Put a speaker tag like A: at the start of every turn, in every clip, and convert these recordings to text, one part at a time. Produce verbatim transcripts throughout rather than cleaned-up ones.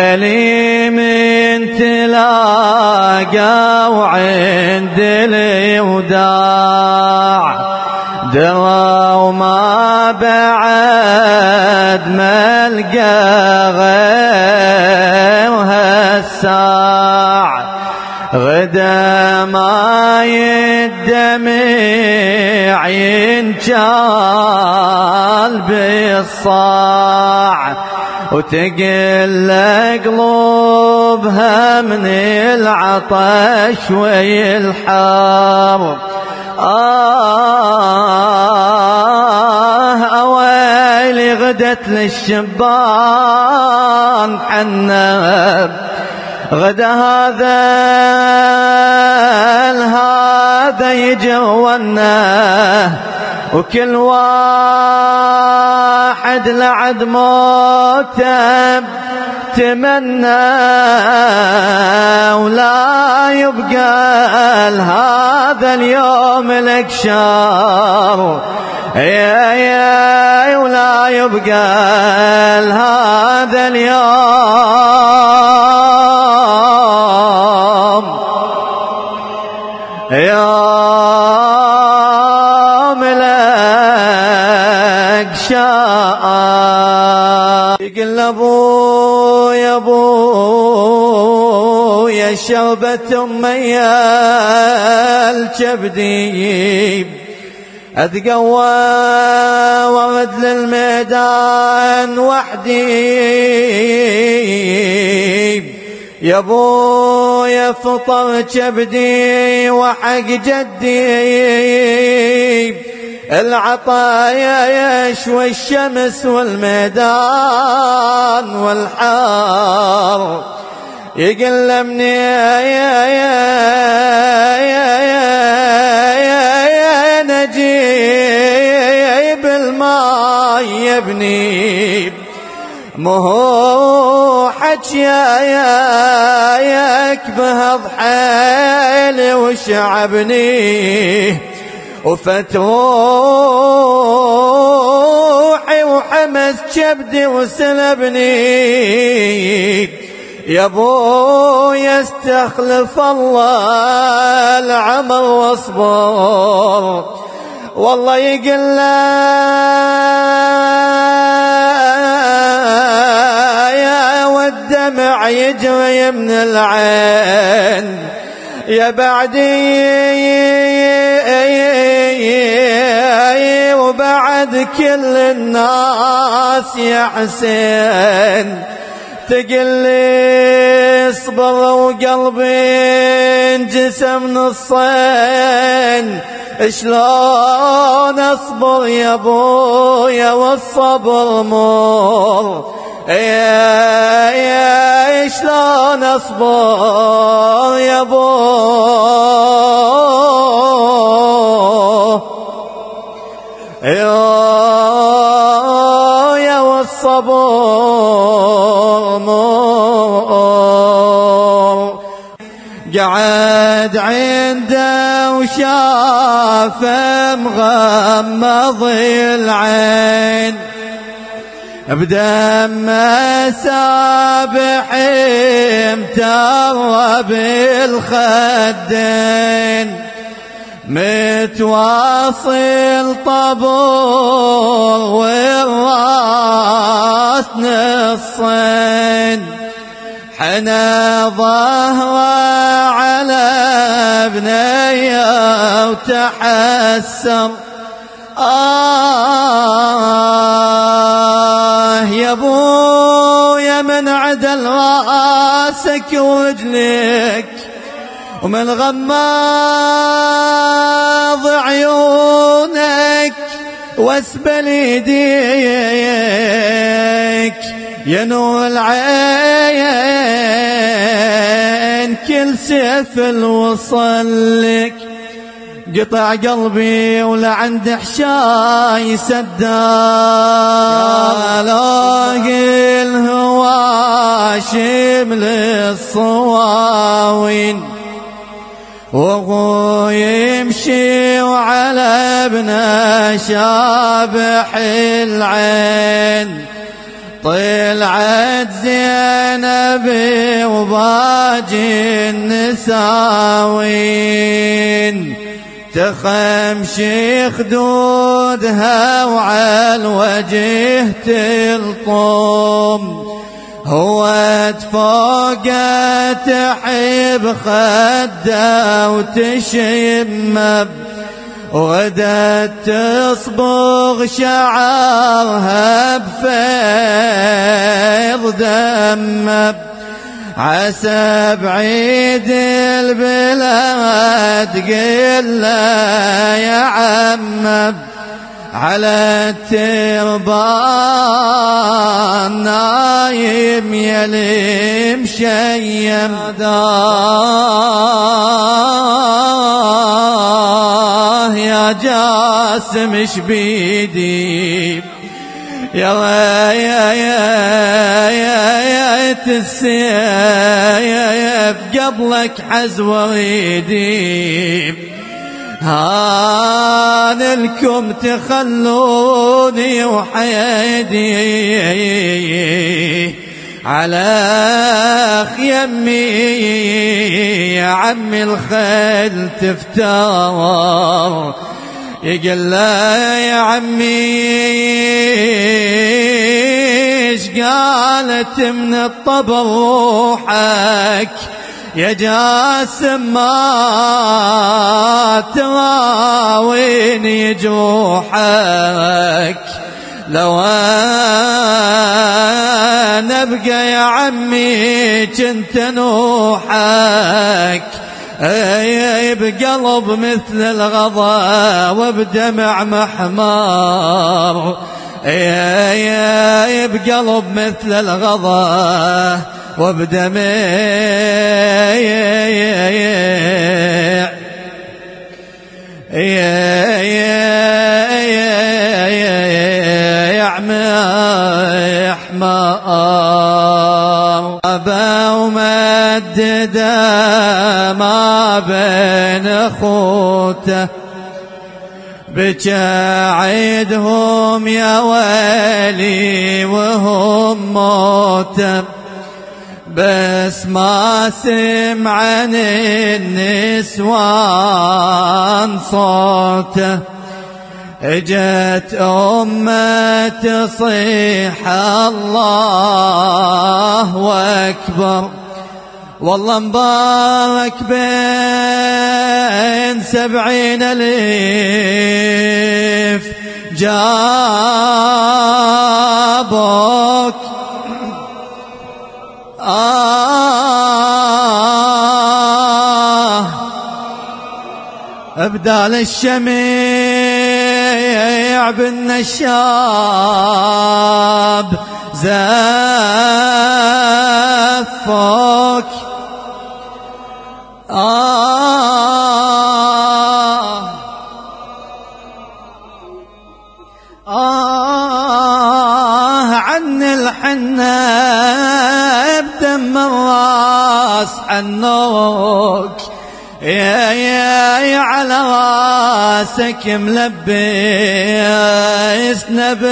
A: لي من تلاقى وعند الوداع درى وما بعد ملقى غيرها الساع غدا ما يدمع ينجال بالصاع وتقل قلوبها من العطش والحر. آه أويلي غدت للشبان حنب غدا هذا هذا يجونا وكل واحد لعد موته تمنى ولا يبقى هذا اليوم لك شار يا يا ولا يبقى هذا اليوم يوم لك شار. يقول ابو يا ابو يا شربة امي الكبدي اتقوى ورد للميدان وحدي يا ابو يا فطر كبدي وحق جدي العطايا يشوي الشمس والميدان والحار يقلمني يا يا يا يا نجيب الماء يبني مهو حج يا يا يكبه ضحيلي وشعبني وفتوحي وحمس كبدي وسلبني يا ابو يستخلف الله العمر واصبر والله يقل يا والدمع يجري من العين يا بعدي وبعد كل الناس يا حسين تقلي اصبر وقلبي انجسم نصين شلون اصبر يا ابويا والصبر مر يا يا شلون اصبر يا ابو يا والصبر مر قعد عنده وشاف مغمض العين بدم سابح امتر بالخدين متواصل طبور والراس نصين حنى ظهره على بنيه وتحسر آه يا ابويا من عدل راسك ورجلك ومن غماض عيونك واسبل يديك ينور العين كل سيف الوصلك قطع قلبي ولا عند حشاي سداله الهواشم للصواوين وهو يمشي وعلى ابنه شابح العين طلعت زينب وباجي النساوين تخمشي خدودها وعلى الوجه تلطم هو تفوقه تحب خده وتشمب وغدت تصبغ شعرها بفيض دمب عسى بعيد البلاد قل يا عمب على التربان نايم يلي مشيم داه يا جاسم اش بيدي يا يا يا يا يا تسيف قبلك حزوة يدي هان لكم تخلوني وحيدي على خيمي يا عمي الخيل تفتار يقول لا يا عمي ايش قالت من الطبر روحك يا جاسم ما تراويني جروحك لو انا ابقى يا عمي كنت نوحك اي بقلب مثل الغضا وبدمع محمار اي بقلب مثل الغضا وبدمع يحمار أبا ومدد ما بين أخوته بجاعدهم يا ويلي وهم موته بس ما سمع عن النسوان صوته اجت أمة تصيح الله أكبر والله مبارك بين سبعين ألف جابوك آه أبدال الشميع بالنشاب زفوك آه آه عن الحنة بدم الراس عنوك يا يا يا على راسك ملبس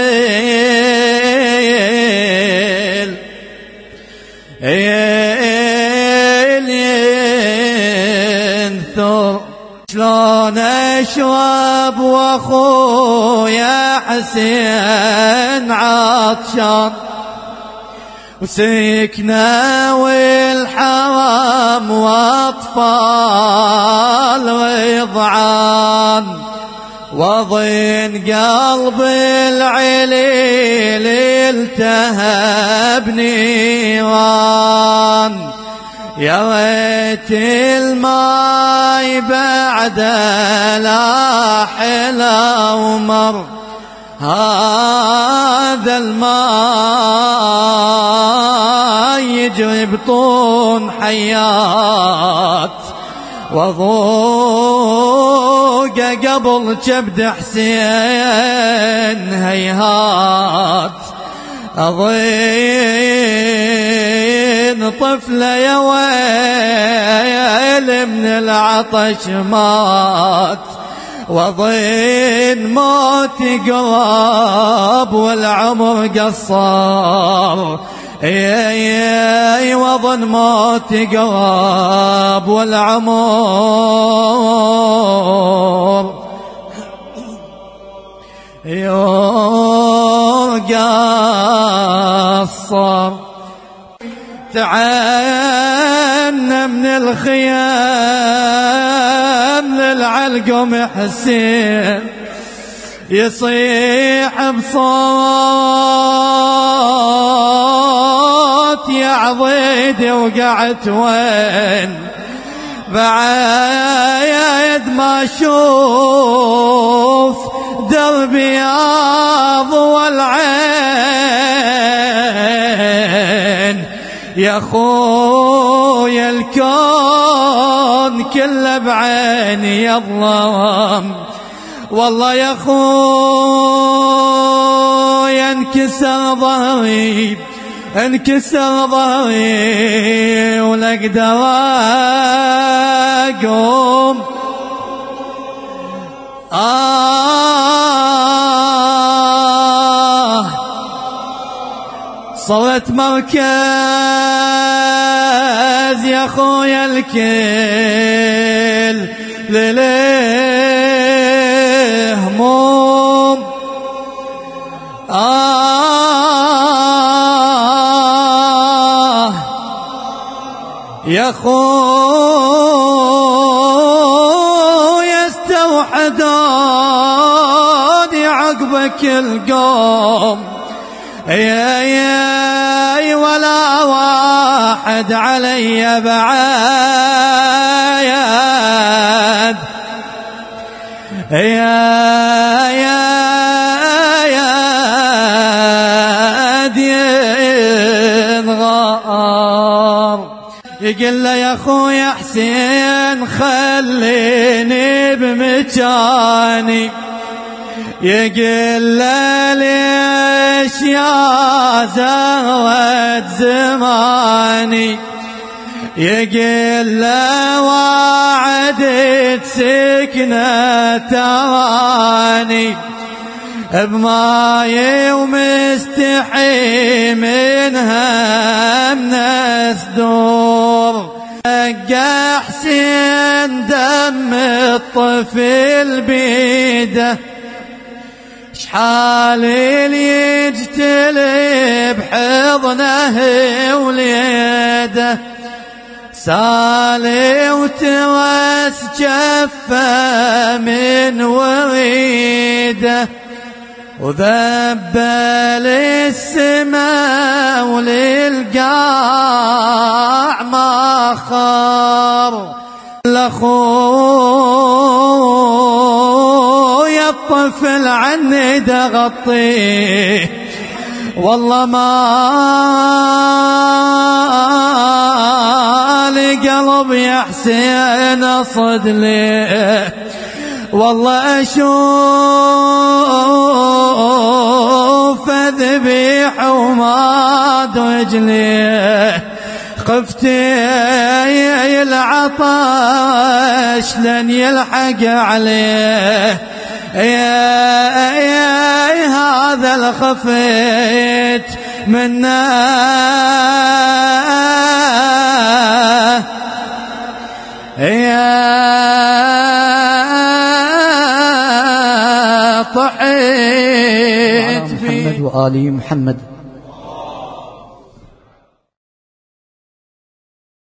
A: نبيل ينثر شلون اشرب واخويا حسين عطشان وسكنا والحرام واطفال ويضعان وضين قلب العليل التهب نيران يا ريت الماي بعد لا حلا ومر هذا الماء يجري بطون حيات وضوق قبل كبد حسين هيهات أضين طفلة يا ويل من العطش مات وظن موت قراب والعمر قصر. اي وظن موت قراب والعمر يقصر. تعالنا من الخيام للعلقم حسين يصيح بصوت يا عضيدي وقعت وين بعيد ما اشوف دربي اضوى العين. يا خويا الكون كله بعيني يظلم والله يا خويا انكسر ظهري انكسر ظهري ولا اقدر اقوم. آه صرت مركز يا خويا الكل لليه هموم. آه يا خويا استوحدوني عقبك القوم. يا يا ولا واحد علي بعايد. يا يا يا ينغار. يقول له يا خويا حسين خليني بمكاني. يقول له ليش يا زهرة زماني. يقول له وعدت سكنة تراني بماي ومستحي منها من الصدور. لقى حسين دم الطفل بيده شحال اللي يجتلي بحضنه وليده سالي وترس جفه من وريده وذبل السما وللقاع ما خار. اخويا الطفل عني دغطيه والله ما لي قلب يا حسين اصد ليه. والله اشوف ذبيح وما رجليه خفت العطش لن يلحق عليه. يا يا هذا الخفيت منا يا طحيت
B: محمد وآل محمد.